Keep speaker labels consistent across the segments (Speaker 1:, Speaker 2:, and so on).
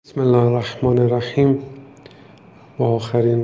Speaker 1: بسم الله الرحمن الرحیم. با آخرین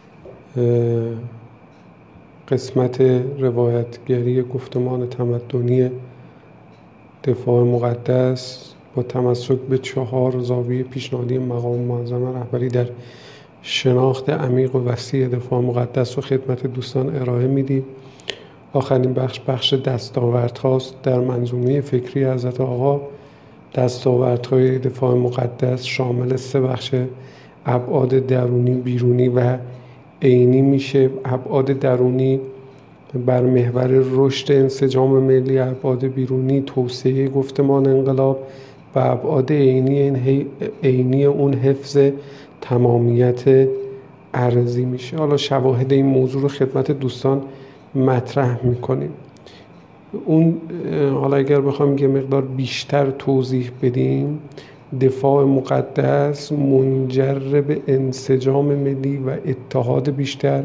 Speaker 1: قسمت روایتگری گفتمان تمدنی دفاع مقدس با تمسک به 4 زاویه پیشنهادی مقام معظم رهبری در شناخت عمیق و وسیع دفاع مقدس و خدمت دوستان ارائه میدیم. آخرین بخش دستاوردهاست در منظومه فکری حضرت آقا. دستاوردهای دفاع مقدس شامل 3 بخش ابعاد درونی، بیرونی و عینی میشه. ابعاد درونی بر محور رشد انسجام ملی، ابعاد بیرونی توسعه گفتمان انقلاب و ابعاد عینی اون حفظ تمامیت ارضی میشه. حالا شواهد این موضوع رو خدمت دوستان مطرح میکنیم. حالا اگر بخوام یه مقدار بیشتر توضیح بدیم، دفاع مقدس منجر به انسجام ملی و اتحاد بیشتر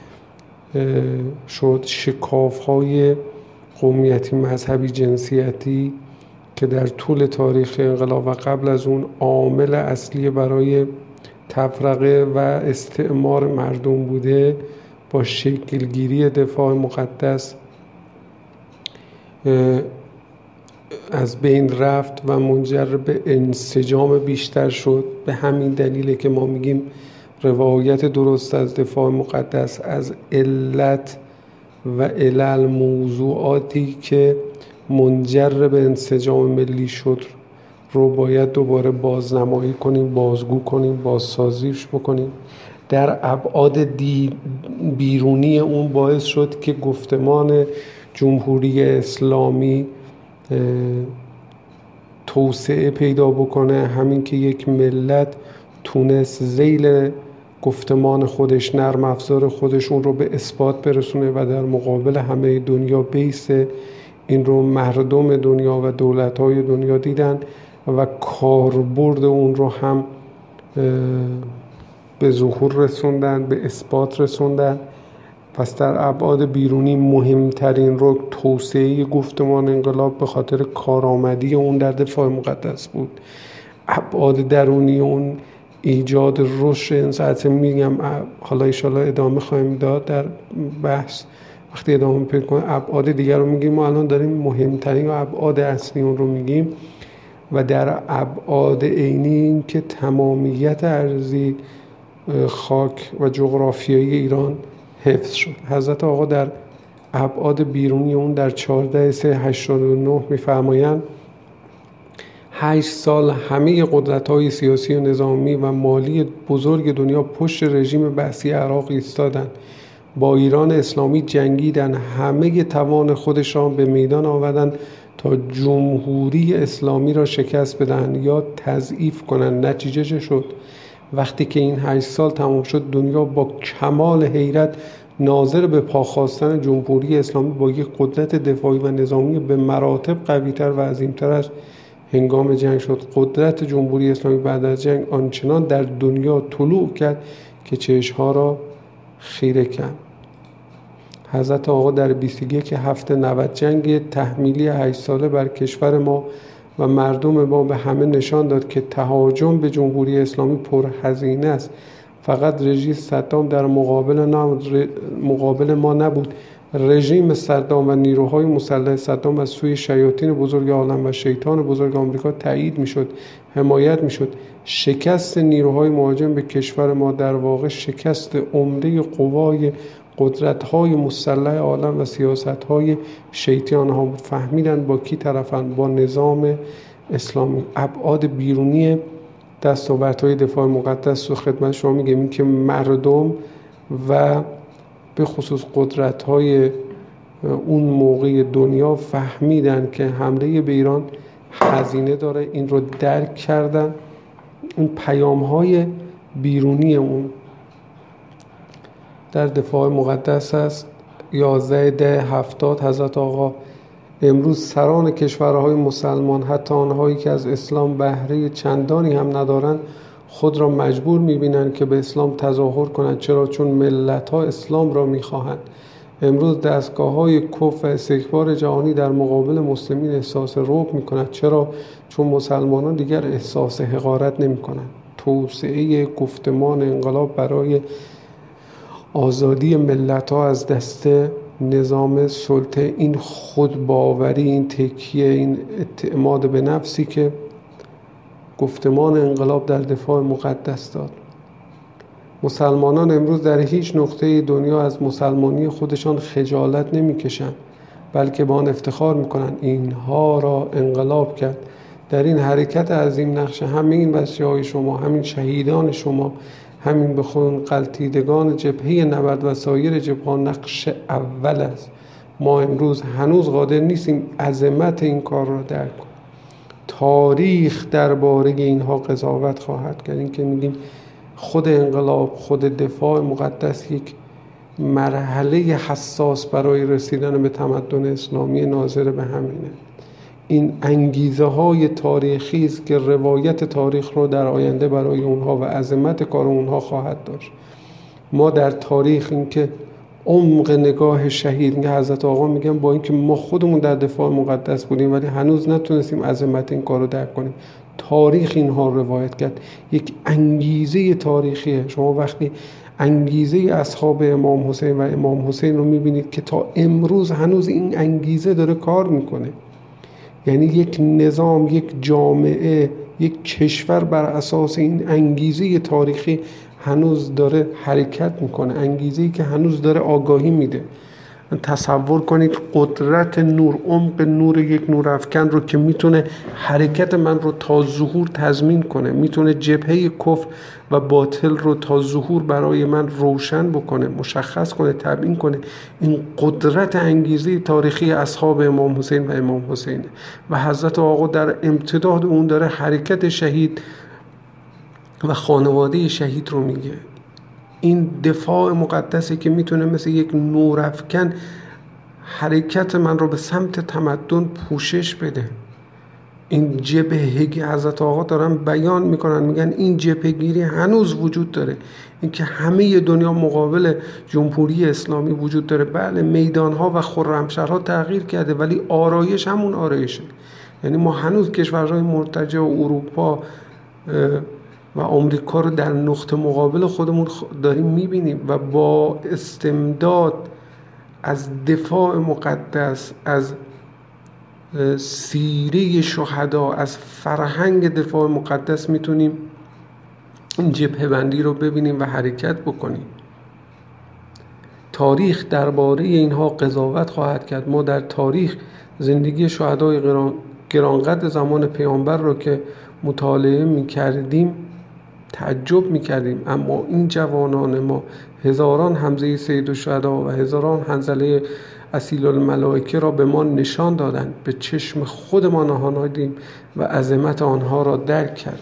Speaker 1: شد. شکاف‌های قومیتی، مذهبی، جنسیتی که در طول تاریخ انقلاب و قبل از اون عامل اصلی برای تفرقه و استعمار مردم بوده، با شکلگیری دفاع مقدس از بین رفت و منجر به انسجام بیشتر شد. به همین دلیله که ما میگیم روایت درست از دفاع مقدس از علت و علل، موضوعاتی که منجر به انسجام ملی شد رو باید دوباره بازنمایی کنیم، بازگو کنیم، بازسازیش بکنیم. در ابعاد بیرونی اون باعث شد که گفتمان جمهوری اسلامی توسعه پیدا بکنه، همین که یک ملت تونست ذیل گفتمان خودش، نرم افزار خودشون رو به اثبات برسونه و در مقابل همه دنیا بیسته. این رو مردم دنیا و دولت‌های دنیا دیدن و کاربرد اون رو هم به ظهور رسوندن، به اثبات رسوندن. پس در ابعاد بیرونی مهمترین رکن توسعه گفتمان انقلاب به خاطر کارآمدی اون در دفاع مقدس بود. ابعاد درونی اون ایجاد رشد انسان، میگم حالا انشالله ادامه خواهیم داد در بحث وقتی ادامه پیدا کنیم. ابعاد دیگر رو میگیم، ما الان داریم مهمترین و ابعاد اصلی اون رو میگیم. و در ابعاد عینی این که تمامیت ارضی، خاک و جغرافیایی ایران حفظ شد. حضرت آقا در ابعاد بیرونی اون در 14/3/89 میفرمایند 8 سال همه قدرت‌های سیاسی و نظامی و مالی بزرگ دنیا پشت رژیم بعثی عراق ایستادند، با ایران اسلامی جنگیدند، همه توان خودشان به میدان آوردند تا جمهوری اسلامی را شکست بدهند یا تضعیف کنند. نتیجه چه شد؟ وقتی که این 8 سال تمام شد، دنیا با کمال حیرت ناظر به پاخواستن جمهوری اسلامی با یک قدرت دفاعی و نظامی به مراتب قوی‌تر و عظیم‌تر از هنگام جنگ شد. قدرت جمهوری اسلامی بعد از جنگ آنچنان در دنیا طلوع کرد که چشم‌ها را خیره کرد. حضرت آقا در 21/7/90 جنگ تحمیلی 8 ساله بر کشور ما و مردم ما به همه نشان داد که تهاجم به جمهوری اسلامی پرهزینه است. فقط رژیم صدام در مقابل ما نبود. رژیم صدام و نیروهای مسلح صدام از سوی شیاطین بزرگ عالم و شیطان بزرگ آمریکا تایید میشد، حمایت میشد. شکست نیروهای مهاجم به کشور ما در واقع شکست عمده قوای قدرت‌های مسلح عالم و سیاست‌های شیطان ها. فهمیدن با کی طرفن؟ با نظام اسلامی. ابعاد بیرونی دستاوردهای دفاع مقدس رو خدمت شما میگم، این که مردم و به خصوص قدرت‌های اون موقع دنیا فهمیدن که حمله به ایران هزینه داره، این رو درک کردن. اون پیام‌های بیرونی اون در دفاع مقدس است. 11/10/70 حضرت آقا: امروز سران کشورهای مسلمان، حتی آنهایی که از اسلام بهره چندانی هم ندارند، خود را مجبور می‌بینند که به اسلام تظاهر کنند. چرا؟ چون ملت‌ها اسلام را می‌خواهند. امروز دستگاه‌های کفر و استکبار جهانی در مقابل مسلمین احساس رعب می‌کنند. چرا؟ چون مسلمانان دیگر احساس حقارت نمی‌کنند. توسعه گفتمان انقلاب برای آزادی ملت‌ها از دست نظام سلطه، این خودباوری، این تکیه، این اعتماد به نفسی که گفتمان انقلاب در دفاع مقدس داد. مسلمانان امروز در هیچ نقطه دنیا از مسلمانی خودشان خجالت نمی‌کشند، بلکه با آن افتخار می‌کنند. اینها را انقلاب کرد. در این حرکت عظیم نقش همین بچه‌های شما، همین شهیدان شما، همین به خون غلتیدگان جبهه نبرد و سایر جبهه‌ها نقش اول است. ما امروز هنوز قادر نیستیم عظمت این کار را درک کنیم. تاریخ درباره اینها قضاوت خواهد کرد. این که میگیم خود انقلاب، خود دفاع مقدس یک مرحله حساس برای رسیدن به تمدن اسلامی ناظر به همینه. این انگیزه های تاریخی است که روایت تاریخ رو در آینده برای اونها و عظمت کار اونها خواهد داشت. ما در تاریخ این که عمق نگاه شهید، که حضرت آقا میگن با اینکه ما خودمون در دفاع مقدس بودیم ولی هنوز نتونستیم عظمت این کار رو درک کنیم. تاریخ اینها رو روایت کرد. یک انگیزه تاریخیه. شما وقتی انگیزه اصحاب امام حسین و امام حسین رو میبینید که تا امروز هنوز این انگیزه داره کار میکنه، یعنی یک نظام، یک جامعه، یک کشور بر اساس این انگیزه تاریخی هنوز داره حرکت میکنه، انگیزه‌ای که هنوز داره آگاهی میده. تصور کنید قدرت نور، عمق نور یک نورافکن رو که میتونه حرکت من رو تا ظهور تضمین کنه، میتونه جبهه کفر و باطل رو تا ظهور برای من روشن بکنه، مشخص کنه، تبیین کنه. این قدرت انگیزه تاریخی اصحاب امام حسین و امام حسینه و حضرت آقا در امتداد اون داره حرکت شهید و خانواده شهید رو میگه. این دفاع مقدسی که میتونه مثل یک نورافکن حرکت من رو به سمت تمدن پوشش بده. این جبهه که حضرت آقا دارن بیان میکنن، میگن این جبهه گیری هنوز وجود داره. اینکه همه دنیا مقابل جمهوری اسلامی وجود داره. بله میدانها و خرمشهرها تغییر کرده ولی آرایش همون آرایشه. یعنی ما هنوز کشورهای مرتجع و اروپا و آمریکا رو در نقطه مقابل خودمون داریم میبینیم و با استمداد از دفاع مقدس، از سیره شهدا، از فرهنگ دفاع مقدس میتونیم این جبهه بندی رو ببینیم و حرکت بکنیم. تاریخ درباره اینها قضاوت خواهد کرد. ما در تاریخ زندگی شهدای گرانقدر زمان پیامبر رو که مطالعه میکردیم تعجب میکردیم، اما این جوانان ما هزاران حمزه سید الشهدا و هزاران حنظله اصیل الملائکه را به ما نشان دادند، به چشم خودمان آنها دیدیم و عظمت آنها را درک کردیم.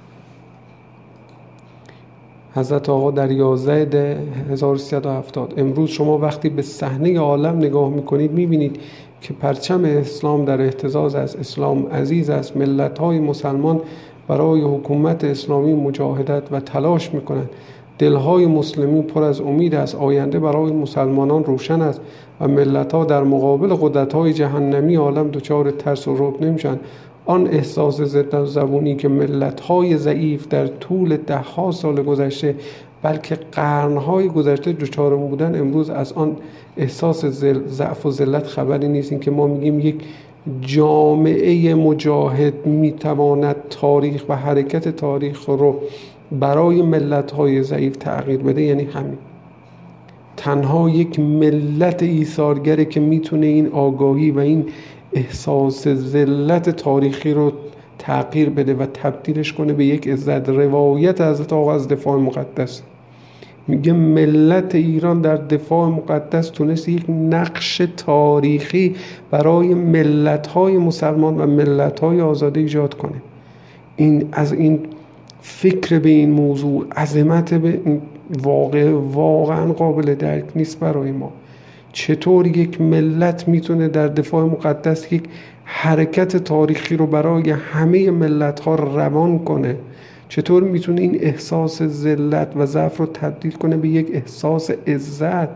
Speaker 1: حضرت آقا در 11/1370 امروز شما وقتی به صحنه عالم نگاه میکنید میبینید که پرچم اسلام در اهتزاز است. اسلام عزیز است. ملت‌های مسلمان برای حکومت اسلامی مجاهدت و تلاش میکنند. دلهای مسلمین پر از امید است. آینده برای مسلمانان روشن است و ملت‌ها در مقابل قدرت‌های جهنمی عالم دچار ترس و رعب نمیشن. آن احساس ضد زبونی که ملت‌های ضعیف در طول ده‌ها سال گذشته بلکه قرن‌های گذشته دچار بودن، امروز از آن احساس ضعف و ذلت خبری نیست. این که ما میگیم یک جامعه مجاهد میتواند تاریخ و حرکت تاریخ رو برای ملت‌های ضعیف تغییر بده، یعنی همین. تنها یک ملت ایثارگره که میتونه این آگاهی و این احساس ذلت تاریخی رو تغییر بده و تبدیلش کنه به یک عزت. روایت حضرت آقا از دفاع مقدس میگه ملت ایران در دفاع مقدس تونست یک نقش تاریخی برای ملت‌های مسلمان و ملت‌های آزاده ایجاد کنه. این از این فکر به این موضوع، عظمت به این واقعا قابل درک نیست برای ما. چطور یک ملت میتونه در دفاع مقدس یک حرکت تاریخی رو برای همه ملت‌ها روان کنه؟ چطور میتونه این احساس ذلت و ضعف رو تبدیل کنه به یک احساس عزت؟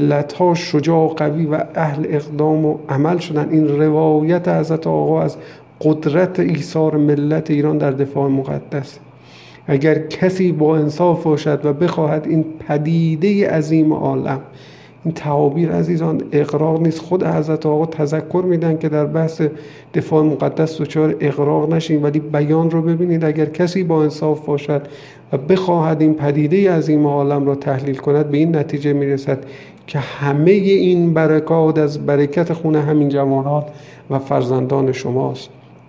Speaker 1: ملت‌ها شجاع، قوی و اهل اقدام و عمل شدن. این روایت حضرت آقا از قدرت ایثار ملت ایران در دفاع مقدس. اگر کسی با انصاف باشد و بخواهد این پدیده عظیم عالم، این تعابیر عزیزان اغراق نیست. خود حضرت آقا تذکر میدن که در بحث دفاع مقدس دچار اغراق نشین، ولی بیان رو ببینید. اگر کسی با انصاف باشد و بخواهد این پدیده عظیم عالم را تحلیل کند، به این نتیجه میرسد که همه این برکات از برکت خون همین جوانان و فرزندان شماست،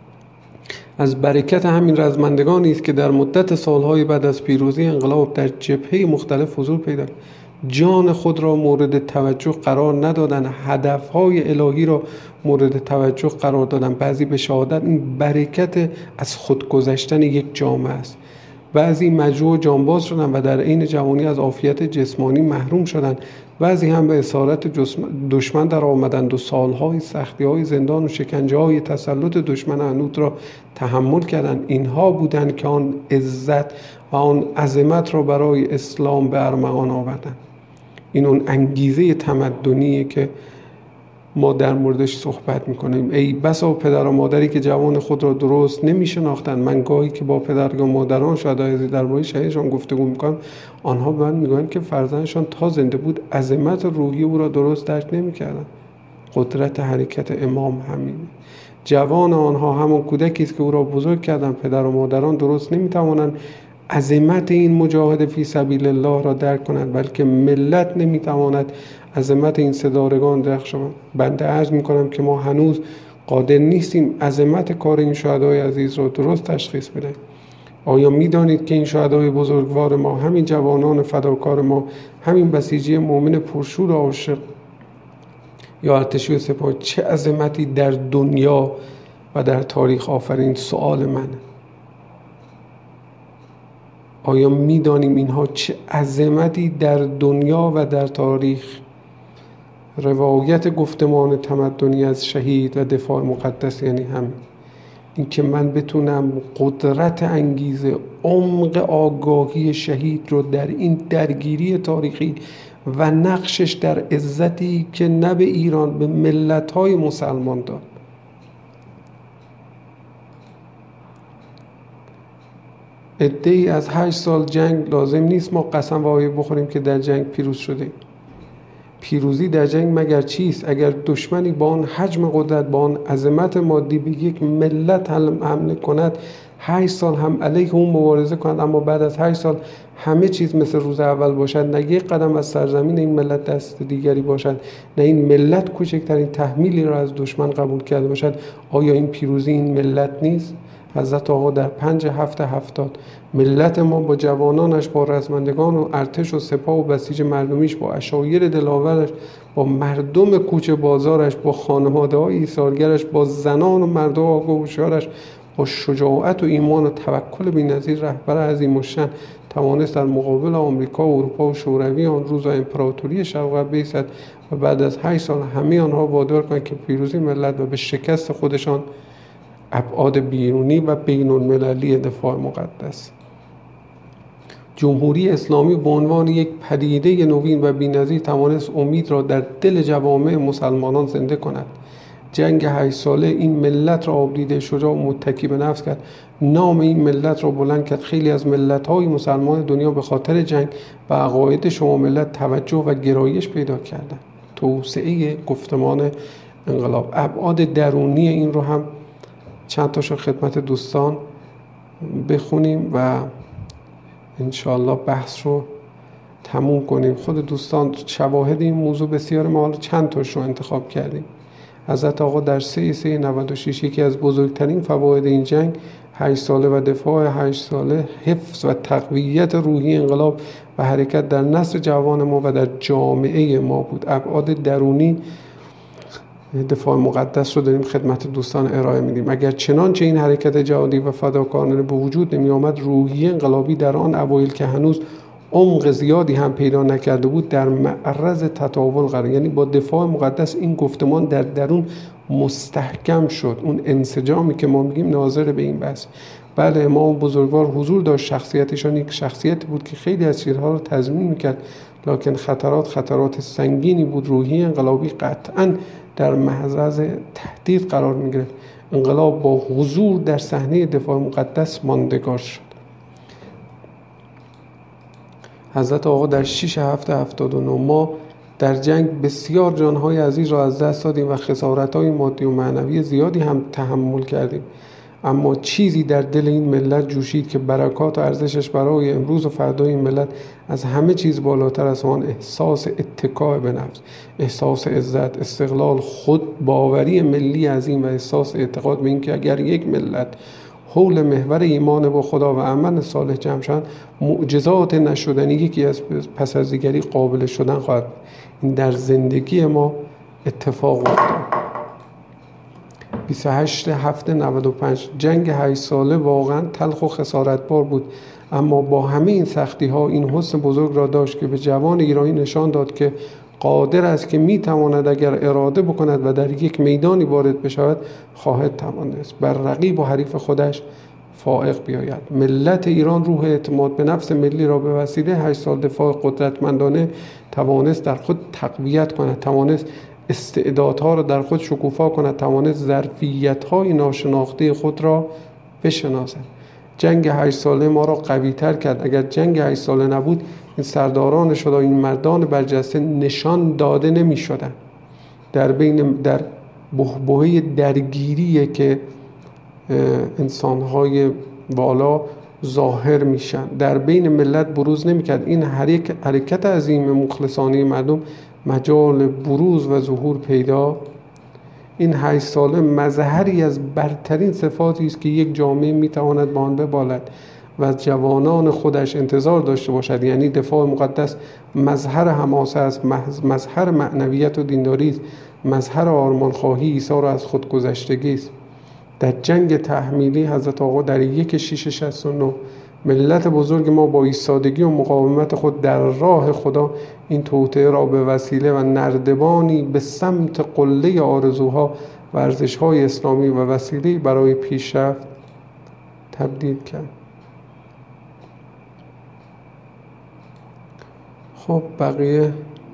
Speaker 1: از برکت همین رزمندگانی است که در مدت سالهای بعد از پیروزی انقلاب در جبهه مختلف حضور پیدا، جان خود را مورد توجه قرار ندادن، هدفهای الهی را مورد توجه قرار دادن. بعضی به شهادت این برکت از خود گذشتن یک جامعه است. بعضی مجروح و جانباز شدن و در عین جوانی از عافیت جسمانی محروم شدند. بعضی هم به اسارت دشمن در آمدند و سالهای سختی‌های زندان و شکنجه‌های تسلط دشمن عنود را تحمل کردند. اینها بودند که آن عزت و آن عظمت را برای اسلام به ارمغان آوردند. این اون انگیزه تمدنیه که ما در موردش صحبت میکنیم. ای بسا پدر و مادری که جوان خود را درست نمیشناختند. من گاهی که با پدر و مادران شهدای درباره شهیدشان گفتگو میکنم، آنها به من میگویند که فرزندشان تا زنده بود عظمت روحی او را درست درک نمیکردند. قدرت حرکت امام همین. جوان آنها همون کودکی است که او را بزرگ کردند. پدر و مادران درست نمیتوانند عظمت این مجاهد فی سبیل الله را درک کنند، بلکه ملت نمیتواند عظمت این صدارگان درک شود. بنده عرض میکنم که ما هنوز قادر نیستیم عظمت کار این شهدای عزیز را درست تشخیص بدهیم. آیا میدانید که این شهدای بزرگوار ما، همین جوانان فداکار ما، همین بسیجی مؤمن پرشور و عاشق یا ارتشی و سپاه چه عظمتی در دنیا و در تاریخ آفرین؟ سؤال منه. آیا میدانیم اینها چه عظمتی در دنیا و در تاریخ؟ روایت گفتمان تمدنی از شهید و دفاع مقدس یعنی همین، این که من بتونم قدرت انگیزه، عمق آگاهی شهید رو در این درگیری تاریخی و نقشش در عزتی که نه به ایران، به ملت‌های مسلمان داد. عده‌ای از 8 سال جنگ لازم نیست ما قسم واهی بخوریم که در جنگ پیروز شده. پیروزی در جنگ مگر چیست؟ اگر دشمنی با آن حجم قدرت، با آن عظمت مادی به یک ملت حمله کند، 8 سال هم علیه اون مبارزه کند، اما بعد از 8 سال همه چیز مثل روز اول باشد، نه یک قدم از سرزمین این ملت دست دیگری باشد، نه این ملت کوچکترین تحمیلی را از دشمن قبول کرده باشد، آیا این پیروزی این ملت نیست؟ حضرت آقا در 5/7/70 ملت ما با جوانانش، با رزمندگان و ارتش و سپاه و بسیج مردمیش، با عشایر دلاورش، با مردم کوچه بازارش، با خانواده‌های ایثارگرش، با زنان و مردم آگاه و هوشیارش، با شجاعت و ایمان و توکل بی‌نظیر رهبر عظیم الشأن توانست در مقابل آمریکا و اروپا و شوروی آن روز و امپراتوری شرق غرب بایستد و بعد از 8 سال همه آنها وادار کنند که پیروزی ملت و به شکست خودشان ابعاد بیرونی و بین المللی دفاع مقدس. جمهوری اسلامی به عنوان یک پدیده نوین و بی‌نظیر توانست امید را در دل جوامع مسلمانان زنده کند. جنگ 8 ساله این ملت را آبدیده، شجاع و متکی به نفس کرد. نام این ملت را بلند کرد. خیلی از ملت‌های مسلمان دنیا به خاطر جنگ و عقاید شما ملت توجه و گرایش پیدا کردند. توسعه گفتمان انقلاب. ابعاد درونی این رو هم چند تاشو خدمت دوستان بخونیم و انشاءالله بحث رو تموم کنیم. خود دوستان شواهد این موضوع بسیار، ما چند تاشو انتخاب کردیم. حضرت آقا در 3/96 یکی از بزرگترین فواید این جنگ 8 ساله و دفاع 8 ساله حفظ و تقویت روحی انقلاب و حرکت در نسل جوان ما و در جامعه ما بود. ابعاد درونی دفاع مقدس رو داریم خدمت دوستان ارائه میدیم. اگر چنانچه این حرکت جهادی و فداکارانه به وجود نمی آمد، روحیه انقلابی در آن اوایل که هنوز عمق زیادی هم پیدا نکرده بود در معرض تطاول قرار، یعنی با دفاع مقدس این گفتمان در درون مستحکم شد. اون انسجامی که ما میگیم ناظر به این بحث. بله، امام بزرگوار حضور داشت، شخصیتشان یک شخصیتی بود که خیلی از چیزها رو تضمین میکرد، لکن خطرات سنگینی بود. روحیه انقلابی قطعاً در معرض تهدید قرار میگرفت. انقلاب با حضور در صحنه دفاع مقدس ماندگار شد. حضرت آقا در 6/7/79 ما در جنگ بسیار جانهای عزیز را از دست دادیم و خسارت‌های مادی و معنوی زیادی هم تحمل کردیم، اما چیزی در دل این ملت جوشید که برکات و ارزشش برای امروز و فردای این ملت از همه چیز بالاتر از آن احساس اتکاء به نفس، احساس عزت، استقلال، خود باوری ملی عظیم و احساس اعتقاد به این که اگر یک ملت حول محور ایمان با خدا و عمل صالح جمع شدند، معجزات نشدنی یکی از پس از دیگری قابل شدن خواهد. این در زندگی ما اتفاق افتاد. 28/7/95 جنگ 8 ساله واقعا تلخ و خسارتبار بود، اما با همه این سختی ها این حسن بزرگ را داشت که به جوان ایرانی نشان داد که قادر است که می تواند اگر اراده بکند و در یک میدانی وارد بشود خواهد توانست بر رقیب و حریف خودش فائق بیاید. ملت ایران روح اعتماد به نفس ملی را به وسیله 8 سال دفاع قدرتمندانه توانست در خود تقویت کند، توانست استعدادها را در خود شکوفا کند، توانست ظرفیت‌های ناشناخته خود را بشناسد. جنگ 8 ساله ما را قوی تر کرد. اگر جنگ 8 ساله نبود این سرداران شده، این مردان برجسته نشان داده نمی شدن. در بحبوحه درگیریه که انسان‌های والا ظاهر میشن، در بین ملت بروز نمیکرد. این حرکت عظیم مخلصانه مردم مجال بروز و ظهور پیدا. این 8 ساله مظهری از برترین صفاتی است که یک جامعه میتواند با آن ببالد و از جوانان خودش انتظار داشته باشد. یعنی دفاع مقدس مظهر حماسه است، مظهر معنویت و دینداری است، مظهر آرمانخواهی، ایثار از خودگذشتگی است. در جنگ تحمیلی حضرت آقا در 1/6/69 ملت بزرگ ما با ایستادگی و مقاومت خود در راه خدا این توطئه را به وسیله و نردبانی به سمت قله آرزوها و ارزش‌های اسلامی و وسیله برای پیشرفت تبدیل کرد. خب بقیه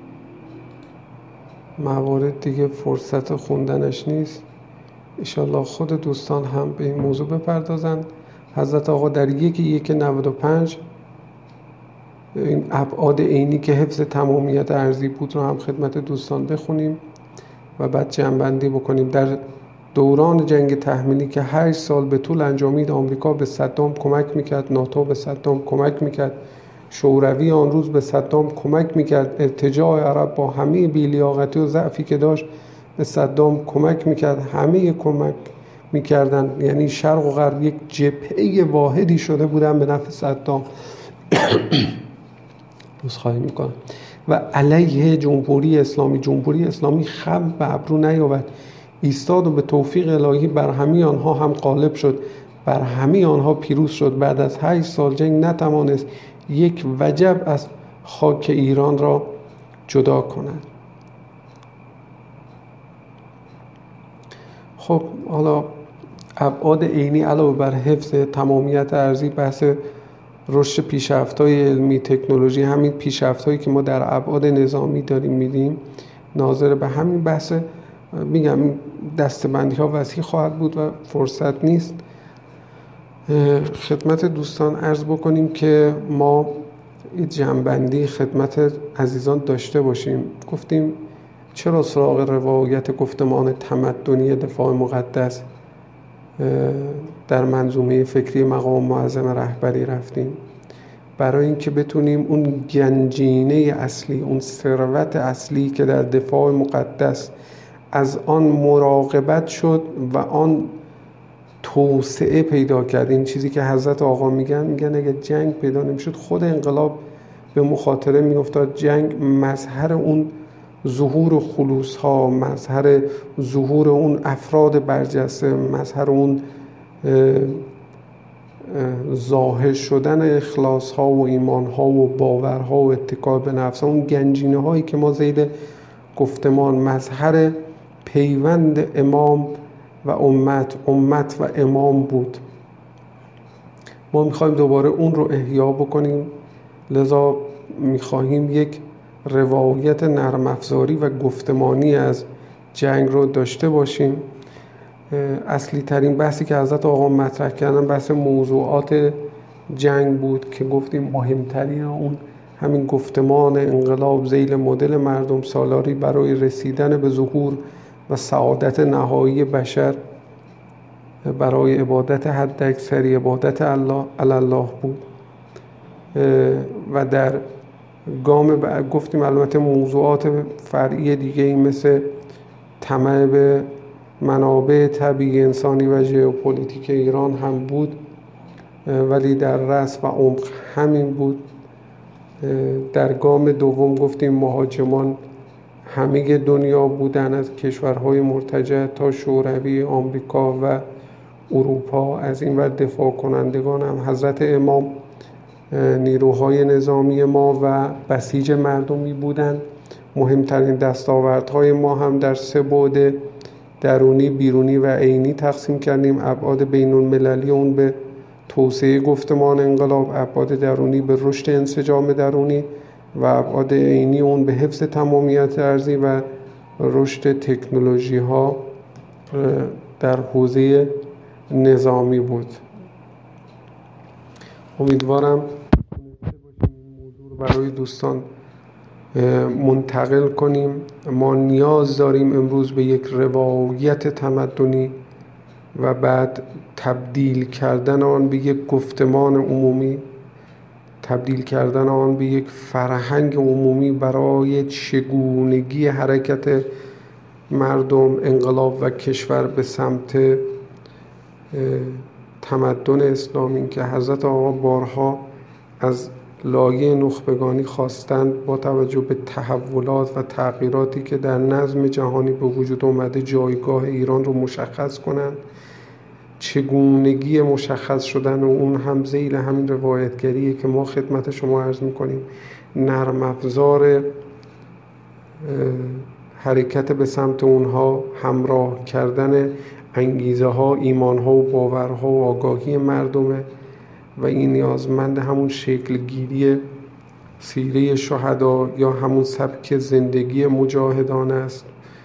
Speaker 1: موارد دیگه فرصت خوندنش نیست. انشالله خود دوستان هم به این موضوع بپردازند. حضرت آقا در 1/1/95 این ابعاد عینی که حفظ تمامیت ارضی بود رو هم خدمت دوستان بخونیم و بعد جمع‌بندی بکنیم. در دوران جنگ تحمیلی که 8 سال به طول انجامید، آمریکا به صدام کمک میکرد، ناتو به صدام کمک میکرد، شوروی آن روز به صدام کمک میکرد، ارتجاع عرب با همه بی‌لیاقتی و ضعفی که داشت به صدام کمک میکرد، همه کمک میکردن. یعنی شرق و غرب یک جبهه واحدی شده بودن به نفع صدام. عذرخواهی میکنم. و علیه جمهوری اسلامی خم به ابرو نیاورد، ایستاد و به توفیق الهی بر همه آنها هم غالب شد، بر همه آنها پیروز شد. بعد از 8 سال جنگ نتوانست یک وجب از خاک ایران را جدا کند. خب حالا ابعاد عینی علاوه بر حفظ تمامیت ارضی، بحث رشد پیشرفت‌های علمی تکنولوژی، همین پیشرفت‌هایی که ما در ابعاد نظامی داریم میدیم ناظر به همین بحث. میگم دسته‌بندی‌ها وسیع خواهد بود و فرصت نیست. خدمت دوستان عرض بکنیم که ما جمع‌بندی خدمت عزیزان داشته باشیم. گفتیم چرا سراغ روایت گفتمان تمدنی دفاع مقدس در منظومه فکری مقام معظم رهبری رفتیم؟ برای اینکه بتونیم اون گنجینه اصلی، اون ثروت اصلی که در دفاع مقدس از آن مراقبت شد و آن توسعه پیدا کرد. این چیزی که حضرت آقا میگن اگه جنگ پیدا نمیشد خود انقلاب به مخاطره میافتاد. جنگ مظهر اون ظهور خلوص ها، مظهر ظهور اون افراد برجسته، مظهر اون ظاهر شدن اخلاص ها و ایمان ها و باورها و اتکا به نفس، اون گنجینه هایی که ما ذیل گفتمان مظهر پیوند امام و امت و امام بود. ما میخوایم دوباره اون رو احیا بکنیم، لذا میخواهیم یک روایت نرم افزاری و گفتمانی از جنگ رو داشته باشیم. اصلی ترین بحثی که حضرت آقا مطرح کردن بحث موضوعات جنگ بود که گفتیم مهمترین اون همین گفتمان انقلاب ذیل مدل مردم سالاری برای رسیدن به ظهور و سعادت نهایی بشر برای عبادت حداکثری عبادت الله بود. و در گام گفتیم البته موضوعات فرعی دیگه مثل طمع به منابع طبیعی انسانی و ژئوپلیتیک ایران هم بود، ولی در رأس و عمق همین بود. در گام دوم گفتیم مهاجمان همه دنیا بودن، از کشورهای مرتجع تا شوروی، آمریکا و اروپا. از این ور دفاع کنندگان هم حضرت امام، نیروهای نظامی ما و بسیج مردمی بودند. مهمترین دستاوردهای ما هم در 3 بعد درونی، بیرونی و عینی تقسیم کردیم. ابعاد بین المللی اون به توسعه گفتمان انقلاب، ابعاد درونی به رشد انسجام درونی و ابعاد عینی اون به حفظ تمامیت ارضی و رشد تکنولوژی ها در حوزه نظامی بود. امیدوارم این موضوع رو برای دوستان منتقل کنیم. ما نیاز داریم امروز به یک روایت تمدنی و بعد تبدیل کردن آن به یک گفتمان عمومی، تبدیل کردن آن به یک فرهنگ عمومی برای چگونگی حرکت مردم، انقلاب و کشور به سمت تمدن اسلامی که حضرت آقا بارها از لایه نخبگانی خواستند با توجه به تحولات و تغییراتی که در نظم جهانی به وجود آمده جایگاه ایران رو مشخص کنند. چگونگی مشخص شدن و اون هم ذیل همین روایتگریه که ما خدمت شما عرض میکنیم. نرم افزار حرکت به سمت اونها، همراه کردن انگیزه ها، ایمان ها و باورها و آگاهی مردمه و این نیازمند همون شکل گیری سیره شهدا یا همون سبک زندگی مجاهدان است.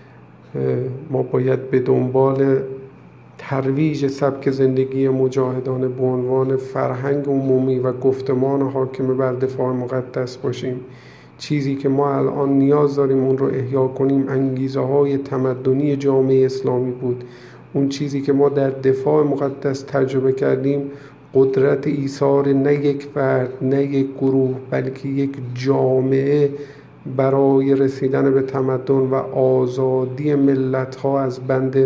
Speaker 1: ما باید به دنبال ترویج سبک زندگی مجاهدانه به عنوان فرهنگ عمومی و گفتمان حاکم بر دفاع مقدس باشیم. چیزی که ما الان نیاز داریم اون رو احیا کنیم انگیزه های تمدنی جامعه اسلامی بود. اون چیزی که ما در دفاع مقدس تجربه کردیم قدرت ایثار نه یک فرد، نه یک گروه، بلکه یک جامعه برای رسیدن به تمدن و آزادی ملت‌ها از بند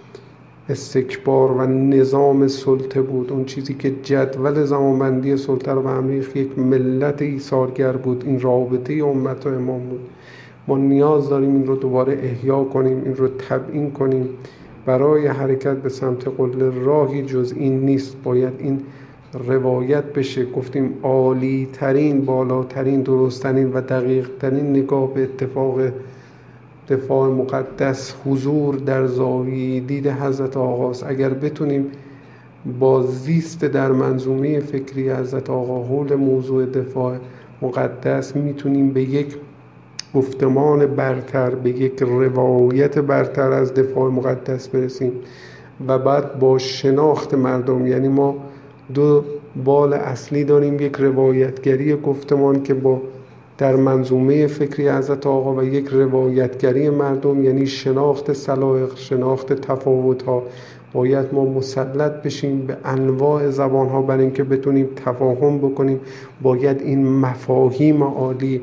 Speaker 1: استکبار و نظام سلطه بود. اون چیزی که جدول زمانبندی سلطه رو به هم ریخت یک ملت ایثارگر بود. این رابطه امت و امام بود. ما نیاز داریم این رو دوباره احیا کنیم، این رو تبیین کنیم. برای حرکت به سمت قله راهی جز این نیست. باید این روایت بشه. گفتیم عالی ترین، بالاترین، درستترین و دقیق ترین نگاه به اتفاق دفاع مقدس حضور در زاویه دید حضرت آقاست. اگر بتونیم با زیست در منظومه فکری حضرت آقا حول موضوع دفاع مقدس میتونیم به یک گفتمان برتر، به یک روایت برتر از دفاع مقدس برسیم و بعد با شناخت مردم، یعنی ما 2 بال اصلی داریم، یک روایتگری گفتمان که با در منظومه فکری حضرت آقا و یک روایتگری مردم، یعنی شناخت سلایق، شناخت تفاوت‌ها. باید ما مسلط بشیم به انواع زبان‌ها برای اینکه بتونیم تفاهم بکنیم. باید این مفاهیم عالی،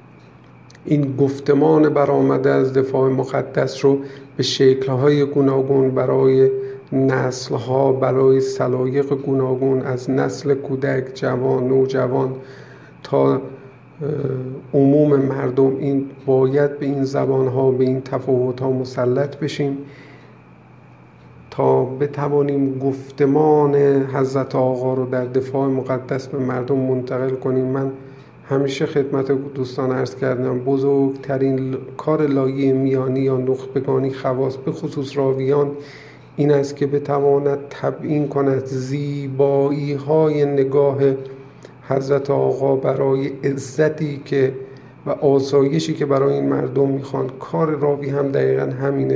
Speaker 1: این گفتمان برآمده از دفاع مقدس رو به شکل‌های گوناگون برای نسل‌ها، برای سلایق گوناگون از نسل کودک، جوان، نوجوان تا عموم مردم، این باید به این زبان‌ها، به این تفاوت‌ها مسلط بشیم تا بتوانیم گفتمان حضرت آقا رو در دفاع مقدس به مردم منتقل کنیم. من همیشه خدمت دوستان عرض کردم بزرگترین کار لایه میانی یا نخبگانی خواص به خصوص راویان این است که بتواند تبیین کند زیبایی های نگاه حضرت آقا برای عزتی که و آسایشی که برای این مردم میخوان. کار راوی هم دقیقا همینه.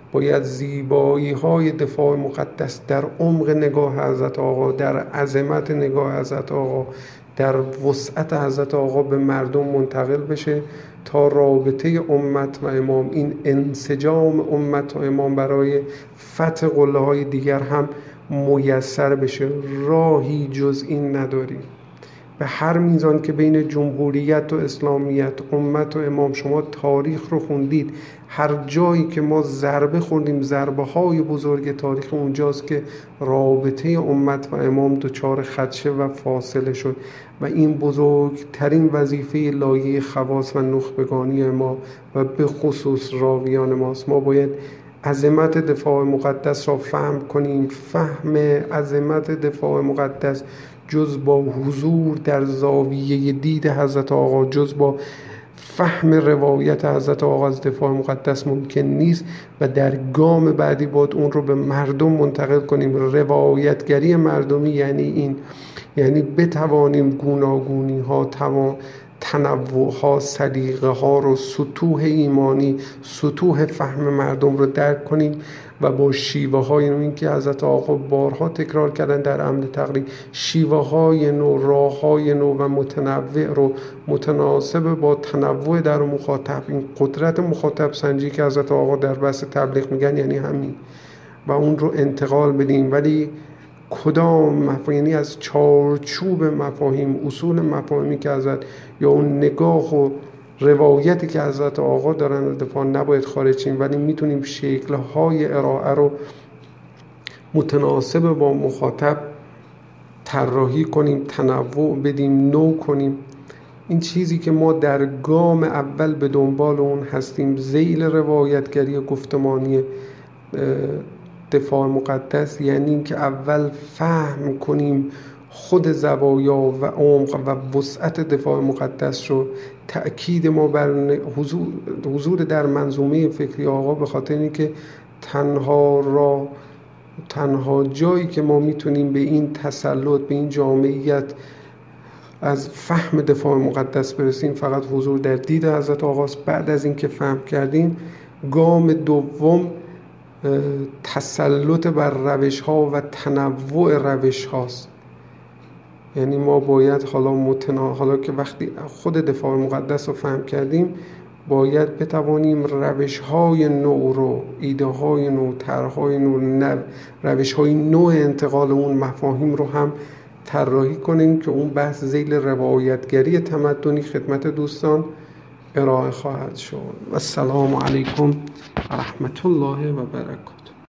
Speaker 1: باید زیبایی های دفاع مقدس در عمق نگاه حضرت آقا، در عظمت نگاه حضرت آقا، در وسعت حضرت آقا به مردم منتقل بشه تا رابطه امت و امام، این انسجام امت و امام برای فتح قله های دیگر هم میسر بشه. راهی جز این نداریم. به هر میزان که بین جمهوریت و اسلامیت، امت و امام، شما تاریخ رو خوندید، هر جایی که ما ضربه خوردیم، ضربه های بزرگ تاریخ اونجاست که رابطه امت و امام دچار خدشه و فاصله شد و این بزرگترین وظیفه لایه خواص و نخبگانی ما و به خصوص راویان ماست. ما باید عظمت دفاع مقدس را فهم کنیم. فهم عظمت دفاع مقدس جز با حضور در زاویه دید حضرت آقا، جز با فهم روایت حضرت آقا از دفاع مقدس ممکن نیست و در گام بعدی باید اون رو به مردم منتقل کنیم. روایتگری مردمی یعنی این، یعنی بتوانیم گوناگونی ها، تنوع ها، سلیقه ها رو، سطوح ایمانی، سطوح فهم مردم رو درک کنیم و با شیوه های نو، این که حضرت آقا بارها تکرار کردن در عمد تقلید، شیوه های نو، راه های نو و متنوع رو متناسب با تنوع در مخاطب، این قدرت مخاطب سنجی که حضرت آقا در بحث تبلیغ میگن یعنی همین، و اون رو انتقال بدیم. ولی کدام مفاهیم، یعنی از چارچوب مفاهیم، اصول مفاهیمی که حضرت یا اون نگاه و روایتی که حضرت آقا دارن دفاع نباید خارج شیم، ولی میتونیم شکل‌های ارائه رو متناسب با مخاطب طراحی کنیم، تنوع بدیم، نو کنیم. این چیزی که ما در گام اول به دنبال اون هستیم، ذیل روایتگری گفتمانی دفاع مقدس، یعنی این که اول فهم کنیم خود زوایا و عمق و وسعت دفاع مقدس رو. تأکید ما بر حضور در منظومه فکری آقا به خاطر اینکه تنها جایی که ما میتونیم به این تسلط، به این جامعیت از فهم دفاع مقدس برسیم فقط حضور در دید حضرت آقاست. بعد از این که فهم کردیم، گام دوم تسلط بر روش ها و تنوع روش هاست. یعنی ما باید حالا که وقتی خود دفاع مقدس رو فهم کردیم، باید بتوانیم روش های نو رو، ایده های نو، طرح‌های نو، روش های نو انتقال اون مفاهیم رو هم طراحی کنیم که اون بحث ذیل روایتگری تمدنی خدمت دوستان ارائه خواهد شد. و السلام علیکم و رحمت الله و برکاته.